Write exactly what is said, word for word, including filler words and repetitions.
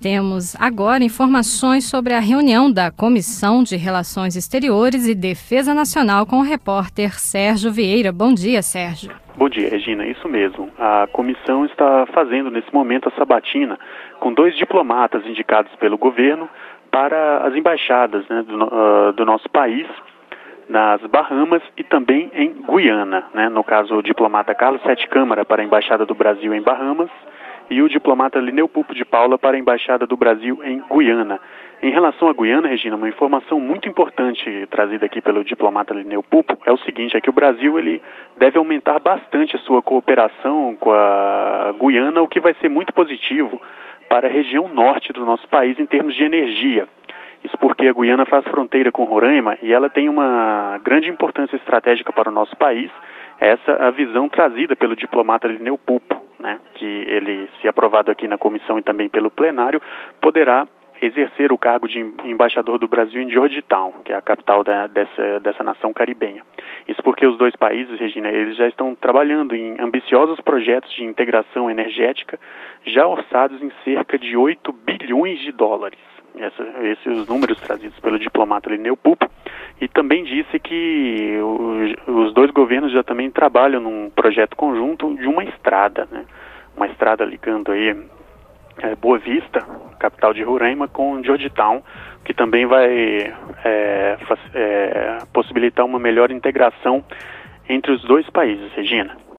temos agora informações sobre a reunião da Comissão de Relações Exteriores e Defesa Nacional com o repórter Sérgio Vieira. Bom dia, Sérgio. Bom dia, Regina. Isso mesmo. A comissão está fazendo nesse momento a sabatina com dois diplomatas indicados pelo governo para as embaixadas, né, do, uh, do nosso país, nas Bahamas e também em Guiana, né? No caso, o diplomata Carlos Sete Câmara para a Embaixada do Brasil em Bahamas e o diplomata Lineu Pupo de Paula para a Embaixada do Brasil em Guiana. Em relação a Guiana, Regina, uma informação muito importante trazida aqui pelo diplomata Lineu Pupo é o seguinte, é que o Brasil ele deve aumentar bastante a sua cooperação com a Guiana, o que vai ser muito positivo para a região norte do nosso país em termos de energia. Isso porque a Guiana faz fronteira com Roraima e ela tem uma grande importância estratégica para o nosso país. Essa é a visão trazida pelo diplomata Lineu Pupo, né, que ele, se aprovado aqui na comissão e também pelo plenário, poderá exercer o cargo de embaixador do Brasil em Georgetown, que é a capital da, dessa, dessa nação caribenha. Isso porque os dois países, Regina, eles já estão trabalhando em ambiciosos projetos de integração energética, já orçados em cerca de oito bilhões de dólares. Essa, esses os números trazidos pelo diplomata Lineu Pupo, e também disse que os, os dois governos já também trabalham num projeto conjunto de uma estrada, né? Uma estrada ligando aí é, Boa Vista, capital de Roraima, com Georgetown, que também vai é, é, possibilitar uma melhor integração entre os dois países, Regina.